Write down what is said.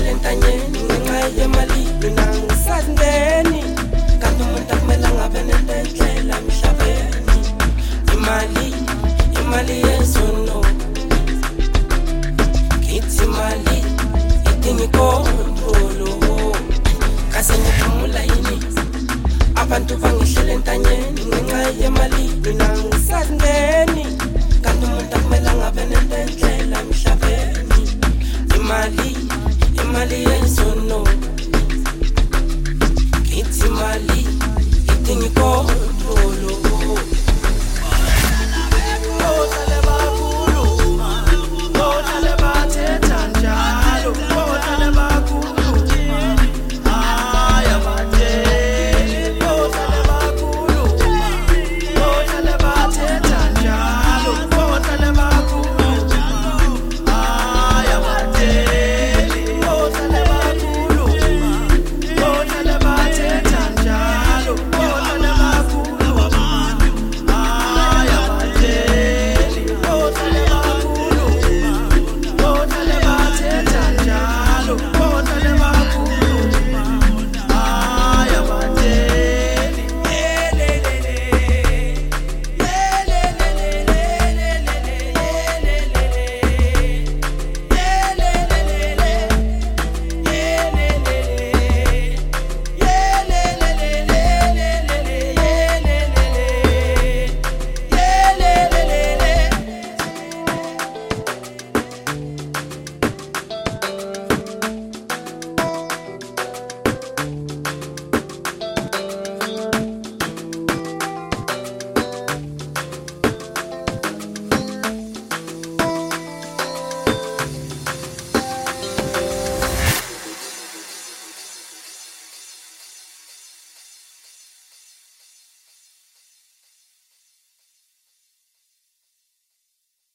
ngihlele entanyeni ngenxa yemali mina ngisazindeni kanti umuntu akumele ngabe nento endlela emhlabeni imali yezono ngithi imali idinga ikontrolo kase ngiphumula yini abantu bangihlele entanyeni ngenxa yemali mina ngisazindeni kanti umuntu akumele ngabe nento endlela emhlabeni imali yezono ngithi imali idinga ikontrolo